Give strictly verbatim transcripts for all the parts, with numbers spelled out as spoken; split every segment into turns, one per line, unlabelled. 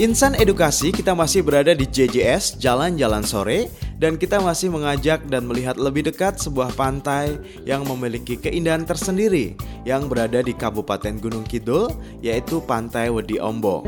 Insan Edukasi, kita masih berada di J J S Jalan-Jalan Sore dan kita masih mengajak dan melihat lebih dekat sebuah pantai yang memiliki keindahan tersendiri yang berada di Kabupaten Gunung Kidul, yaitu Pantai Wedi Ombo.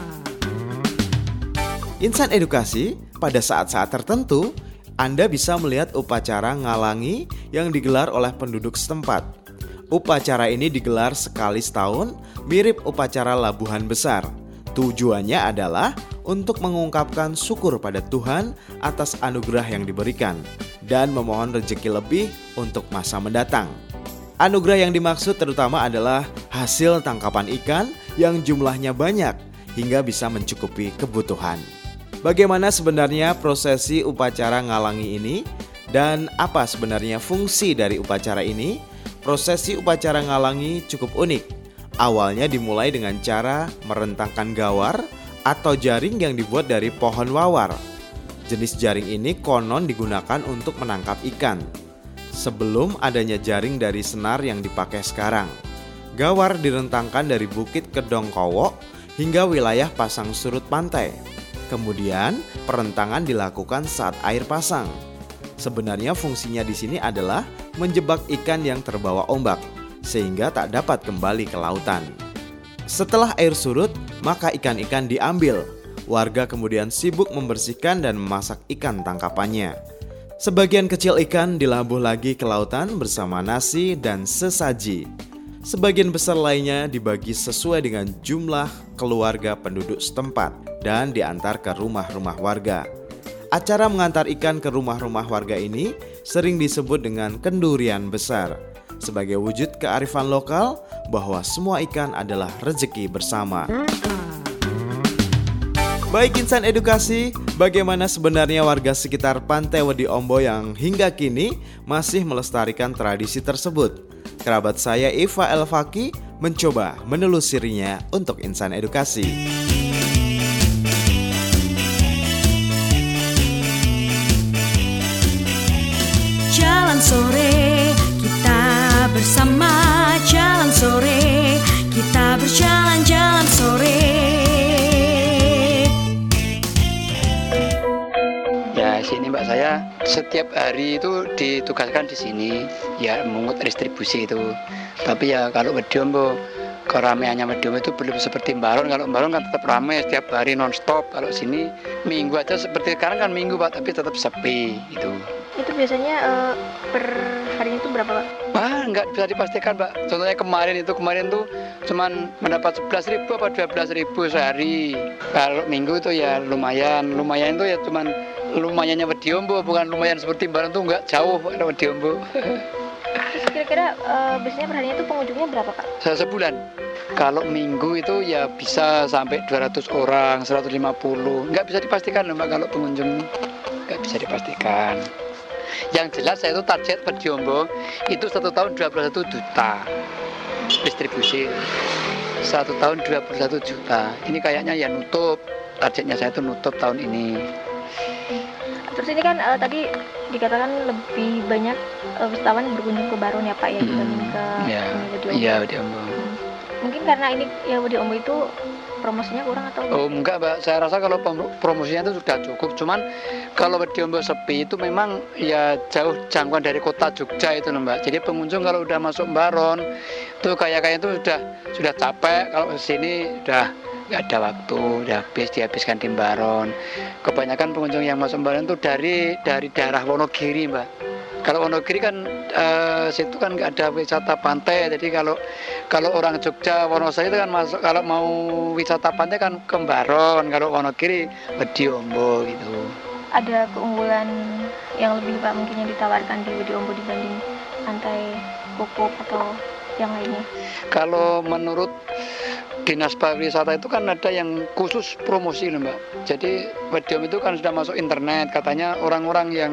Insan Edukasi, pada saat-saat tertentu Anda bisa melihat upacara ngalangi yang digelar oleh penduduk setempat. Upacara ini digelar sekali setahun, mirip upacara labuhan besar. Tujuannya adalah untuk mengungkapkan syukur pada Tuhan atas anugerah yang diberikan dan memohon rezeki lebih untuk masa mendatang. Anugerah yang dimaksud terutama adalah hasil tangkapan ikan yang jumlahnya banyak hingga bisa mencukupi kebutuhan. Bagaimana sebenarnya prosesi upacara ngalangi ini dan apa sebenarnya fungsi dari upacara ini? Prosesi upacara ngalangi cukup unik. Awalnya dimulai dengan cara merentangkan gawar atau jaring yang dibuat dari pohon wawar. Jenis jaring ini konon digunakan untuk menangkap ikan. Sebelum adanya jaring dari senar yang dipakai sekarang. Gawar direntangkan dari Bukit Kedongkowo hingga wilayah pasang surut pantai. Kemudian perentangan dilakukan saat air pasang. Sebenarnya fungsinya di sini adalah menjebak ikan yang terbawa ombak, sehingga tak dapat kembali ke lautan. Setelah air surut, maka ikan-ikan diambil. Warga kemudian sibuk membersihkan dan memasak ikan tangkapannya. Sebagian kecil ikan dilabuh lagi ke lautan bersama nasi dan sesaji. Sebagian besar lainnya dibagi sesuai dengan jumlah keluarga penduduk setempat dan diantar ke rumah-rumah warga. Acara mengantar ikan ke rumah-rumah warga ini sering disebut dengan kendurian besar, sebagai wujud kearifan lokal bahwa semua ikan adalah rezeki bersama. Baik Insan Edukasi, bagaimana sebenarnya warga sekitar Pantai Wedi Ombo yang hingga kini masih melestarikan tradisi tersebut? Kerabat saya Eva Elfaki mencoba menelusurinya untuk Insan Edukasi.
Jalan sore, kita bersama jalan sore, kita berjalan-jalan sore.
Ya, sini Mbak, saya setiap hari itu ditugaskan di sini, ya mengut distribusi itu. Tapi ya kalau Wedi Ombo, keramaiannya Wedi Ombo itu belum seperti Mbaron. Kalau Mbaron kan tetap ramai setiap hari non-stop. Kalau sini minggu aja seperti sekarang kan minggu Pak, tapi tetap sepi gitu.
Itu biasanya uh, per harinya itu berapa Pak?
Wah, nggak bisa dipastikan Pak. Contohnya kemarin itu, kemarin tuh cuman mendapat sebelas ribu apa dua belas ribu sehari. Kalau minggu itu ya lumayan. Lumayan itu ya cuman lumayannya Wedi Ombo, bukan lumayan seperti Mbaron tuh nggak jauh kalau Wedi Ombo.
Terus kira-kira uh, biasanya perharinya itu pengunjungnya berapa Kak?
Sebulan. Kalau minggu itu ya bisa sampai dua ratus orang, seratus lima puluh. Nggak bisa dipastikan loh Mbak kalau pengunjung. Nggak bisa dipastikan. Yang jelas saya itu target Wedi Ombo itu satu tahun dua puluh satu juta distribusi. Satu tahun dua puluh satu juta. Ini kayaknya ya nutup. Targetnya saya itu nutup tahun ini.
Terus ini kan uh, tadi dikatakan lebih banyak uh, wisatawan berkunjung ke Baron ya Pak ya dibanding ke
ya,
Wedi Ombo.
Iya, Wedi Ombo.
Hmm. Mungkin karena ini ya Wedi Ombo itu promosinya kurang atau?
Oh enggak Mbak, saya rasa kalau promosinya itu sudah cukup. Cuman kalau Wedi Ombo sepi itu memang ya jauh jangkauan dari kota Jogja itu loh Mbak. Jadi pengunjung kalau udah masuk Baron itu kayak-kayak itu sudah sudah capek. Kalau ke sini udah nggak ada waktu, udah habis dihabiskan di Baron. Kebanyakan pengunjung yang masuk Baron itu dari dari daerah Wonogiri Mbak. Kalau Wonogiri kan uh, situ kan nggak ada wisata pantai, jadi kalau kalau orang Jogja, Wonosari itu kan masuk, kalau mau wisata pantai kan ke Baron, kalau Wonogiri Wedi Ombo gitu.
Ada keunggulan yang lebih Pak mungkin yang ditawarkan di Wedi Ombo dibanding pantai Kukup atau yang lainnya?
Kalau menurut Dinas Pariwisata itu kan ada yang khusus promosi loh Mbak. Jadi Wedi Ombo itu kan sudah masuk internet. Katanya orang-orang yang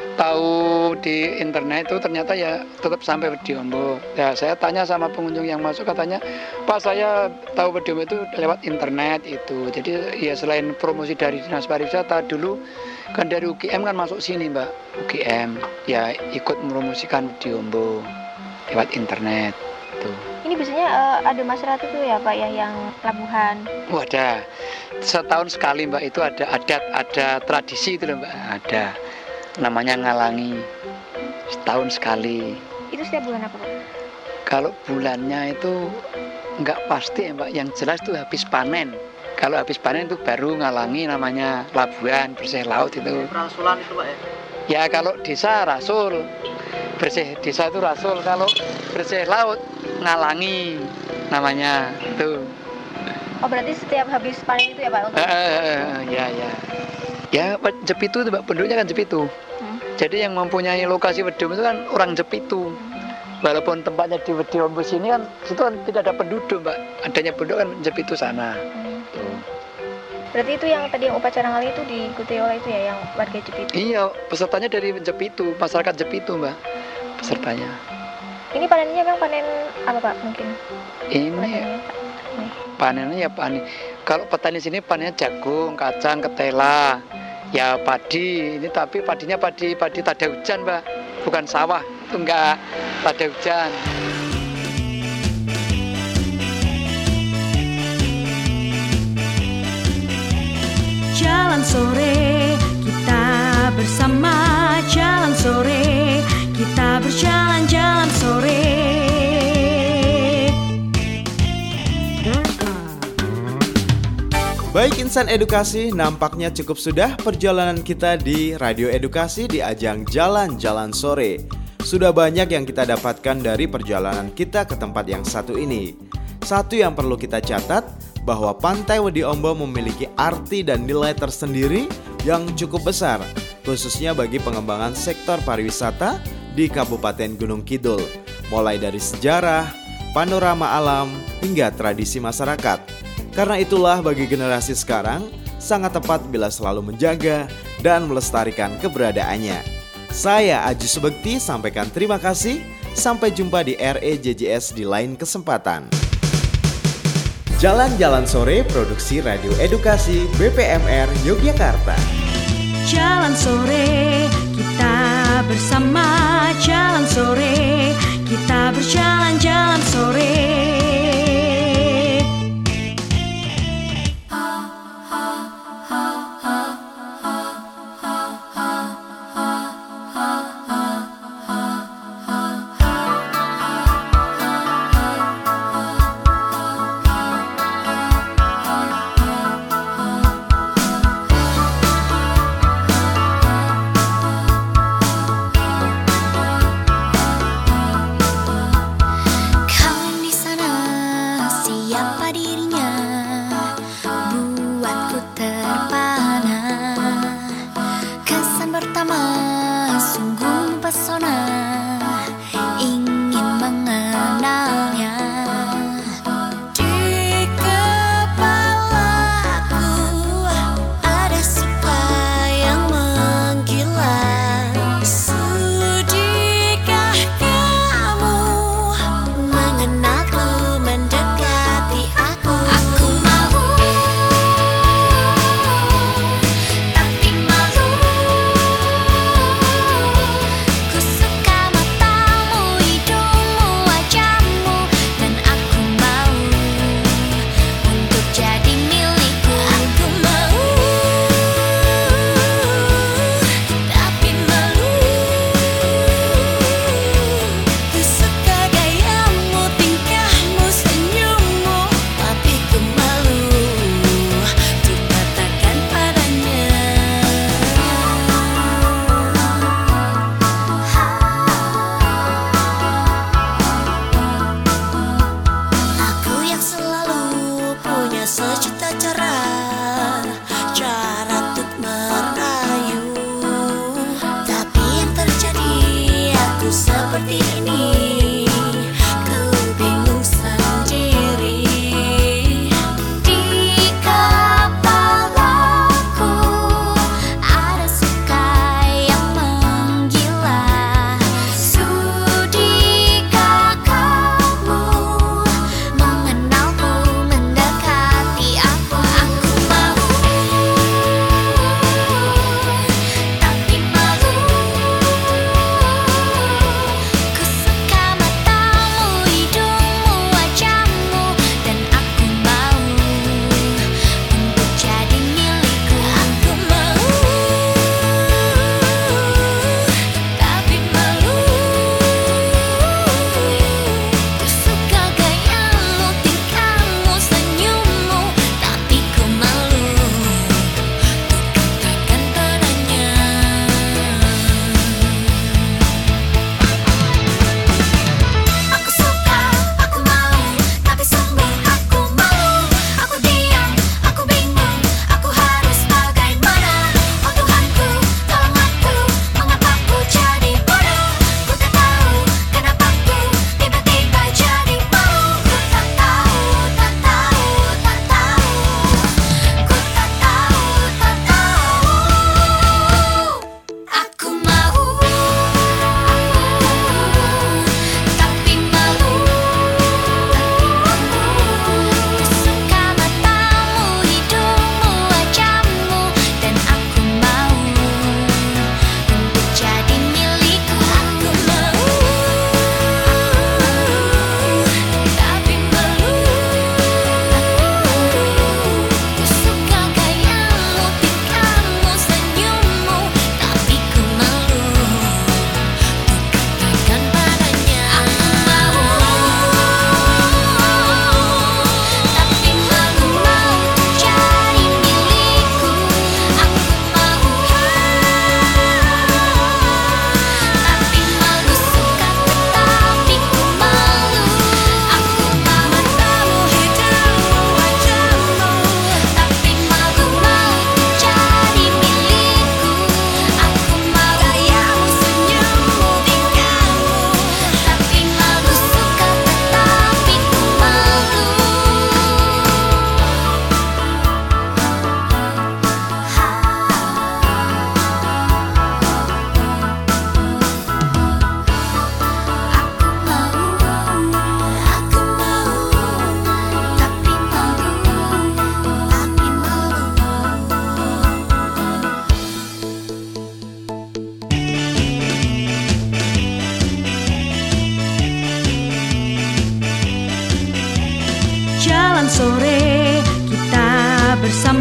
tahu di internet itu ternyata ya tetap sampai Wedi Ombo. Ya saya tanya sama pengunjung yang masuk, katanya Pak saya tahu Wedi Ombo itu lewat internet itu. Jadi ya selain promosi dari Dinas Pariwisata, dulu kan dari U G M kan masuk sini Mbak. U G M ya ikut mempromosikan Wedi Ombo lewat internet tuh.
Ini biasanya uh, ada masyarakat itu ya Pak ya yang pelabuhan.
Oh ada. setahun sekali Mbak, itu ada adat, ada tradisi itu loh Mbak, ada namanya ngalangi setahun sekali.
Itu setiap bulan apa Pak?
Kalau bulannya itu nggak pasti ya Mbak, yang jelas itu habis panen. Kalau habis panen itu baru ngalangi, namanya labuan bersih laut itu.
Rasulan itu Pak ya?
Ya kalau desa rasul, bersih desa itu rasul. Kalau bersih laut ngalangi namanya itu.
Oh berarti setiap habis panen itu ya Pak? Untuk...
Uh, ya ya. Ya Jepitu itu Mbak, penduduknya kan Jepitu.
Hmm.
Jadi yang mempunyai lokasi Wedom itu kan orang Jepitu. Walaupun tempatnya di Wedom sini kan, situ kan tidak ada penduduk Mbak. Adanya penduduk kan Jepitu sana.
Hmm.
Tuh.
Berarti itu yang tadi yang upacara ngalangi itu diikuti oleh itu ya, yang warga Jepitu?
Iya, pesertanya dari Jepitu, masyarakat Jepitu Mbak, pesertanya.
Ini panennya Kang panen apa Pak mungkin?
Ini
Panennya, Pak? Ini.
panennya ya panen. Kalau petani sini panennya jagung, kacang, ketela, ya padi. Ini tapi padinya padi padi tada hujan Mbak, bukan sawah, itu enggak tada hujan.
Jalan sore, kita bersama. Jalan sore, kita berjalan jalan sore.
Baik insan edukasi, nampaknya cukup sudah perjalanan kita di Radio Edukasi di ajang Jalan-Jalan Sore. Sudah banyak yang kita dapatkan dari perjalanan kita ke tempat yang satu ini. Satu yang perlu kita catat, bahwa Pantai Wedi Ombo memiliki arti dan nilai tersendiri yang cukup besar, khususnya bagi pengembangan sektor pariwisata di Kabupaten Gunung Kidul, mulai dari sejarah, panorama alam, hingga tradisi masyarakat. Karena itulah bagi generasi sekarang, sangat tepat bila selalu menjaga dan melestarikan keberadaannya. Saya Aji Subekti sampaikan terima kasih, sampai jumpa di R E J J S di lain kesempatan. Jalan-Jalan Sore Produksi Radio Edukasi B P M R Yogyakarta.
Jalan sore, kita bersama. Jalan sore, kita berjalan jalan sore. bersama